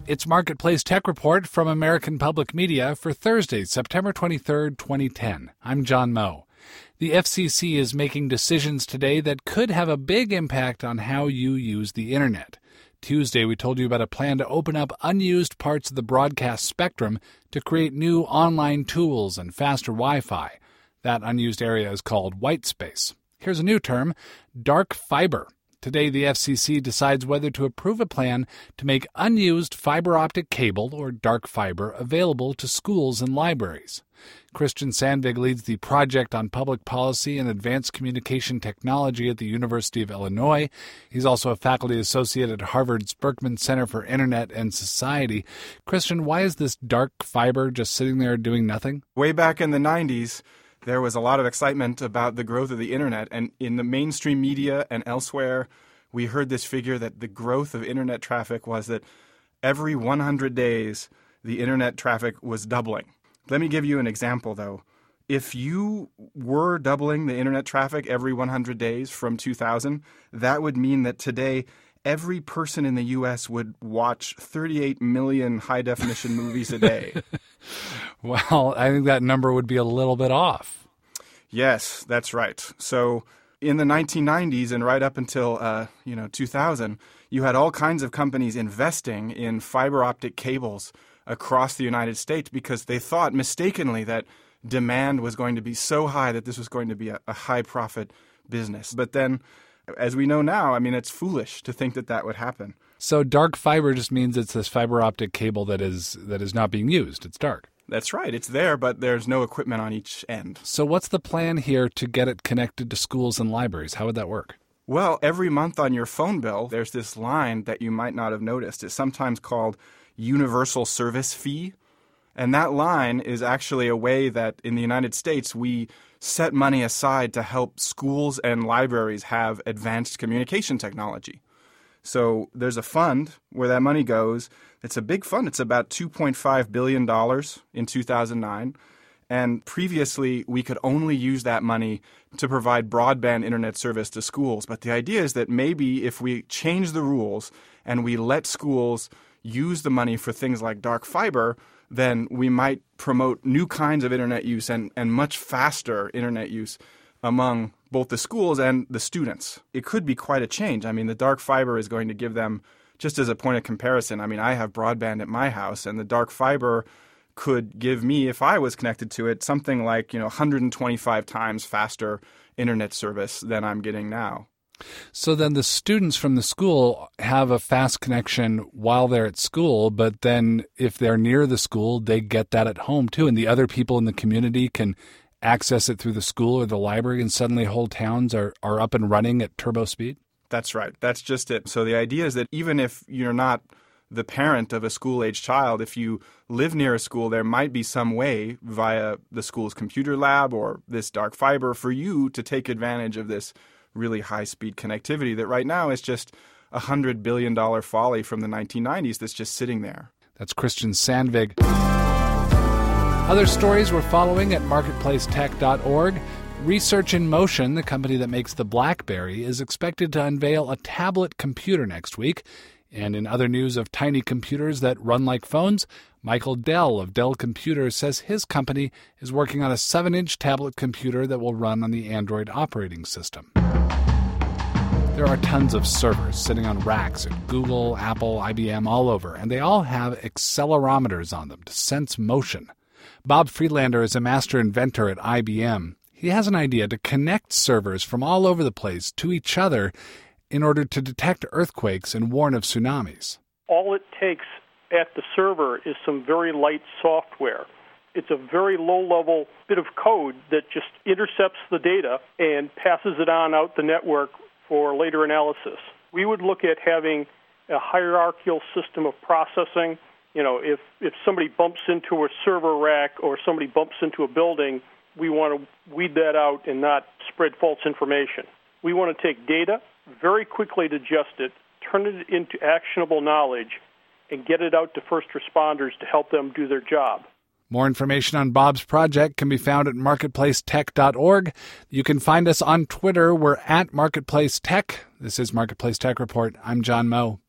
It's Marketplace Tech Report from American Public Media for Thursday, September 23rd, 2010. I'm John Moe. The FCC is making decisions today that could have a big impact on how you use the Internet. Tuesday, we told you about a plan to open up unused parts of the broadcast spectrum to create new online tools and faster Wi-Fi. That unused area is called white space. Here's a new term, dark fiber. Today, the FCC decides whether to approve a plan to make unused fiber optic cable, or dark fiber, available to schools and libraries. Christian Sandvig leads the Project on Public Policy and Advanced Communication Technology at the University of Illinois. He's also a faculty associate at Harvard's Berkman Center for Internet and Society. Christian, why is this dark fiber just sitting there doing nothing? Way back in the 90s, there was a lot of excitement about the growth of the Internet, and in the mainstream media and elsewhere, we heard this figure that the growth of Internet traffic was that every 100 days, the Internet traffic was doubling. Let me give you an example, though. If you were doubling the Internet traffic every 100 days from 2000, that would mean that today every person in the U.S. would watch 38 million high-definition movies a day. Well, I think that number would be a little bit off. Yes, that's right. So in the 1990s and right up until 2000, you had all kinds of companies investing in fiber optic cables across the United States because they thought mistakenly that demand was going to be so high that this was going to be a high-profit business. But then, as we know now, it's foolish to think that that would happen. So dark fiber just means it's this fiber optic cable that is not being used. It's dark. That's right. It's there, but there's no equipment on each end. So what's the plan here to get it connected to schools and libraries? How would that work? Well, every month on your phone bill, there's this line that you might not have noticed. It's sometimes called Universal Service Fee. And that line is actually a way that in the United States we set money aside to help schools and libraries have advanced communication technology. So there's a fund where that money goes. It's a big fund. It's about $2.5 billion in 2009. And previously, we could only use that money to provide broadband internet service to schools. But the idea is that maybe if we change the rules and we let schools use the money for things like dark fiber, then we might promote new kinds of internet use and much faster internet use among both the schools and the students. It could be quite a change. The dark fiber is going to give them, just as a point of comparison, I have broadband at my house, and the dark fiber could give me, if I was connected to it, something like 125 times faster internet service than I'm getting now. So then the students from the school have a fast connection while they're at school, but then if they're near the school, they get that at home too, and the other people in the community can access it through the school or the library, and suddenly whole towns are up and running at turbo speed? That's right. That's just it. So the idea is that even if you're not the parent of a school-age child, if you live near a school, there might be some way via the school's computer lab or this dark fiber for you to take advantage of this really high-speed connectivity that right now is just a $100 billion folly from the 1990s that's just sitting there. That's Christian Sandvig. Other stories we're following at marketplacetech.org. Research in Motion, the company that makes the BlackBerry, is expected to unveil a tablet computer next week. And in other news of tiny computers that run like phones, Michael Dell of Dell Computers says his company is working on a 7-inch tablet computer that will run on the Android operating system. There are tons of servers sitting on racks at Google, Apple, IBM, all over, and they all have accelerometers on them to sense motion. Bob Friedlander is a master inventor at IBM. He has an idea to connect servers from all over the place to each other in order to detect earthquakes and warn of tsunamis. All it takes at the server is some very light software. It's a very low-level bit of code that just intercepts the data and passes it on out the network for later analysis. We would look at having a hierarchical system of processing. If somebody bumps into a server rack or somebody bumps into a building, we want to weed that out and not spread false information. We want to take data, very quickly digest it, turn it into actionable knowledge, and get it out to first responders to help them do their job. More information on Bob's project can be found at marketplacetech.org. You can find us on Twitter. We're at Marketplace Tech. This is Marketplace Tech Report. I'm John Moe.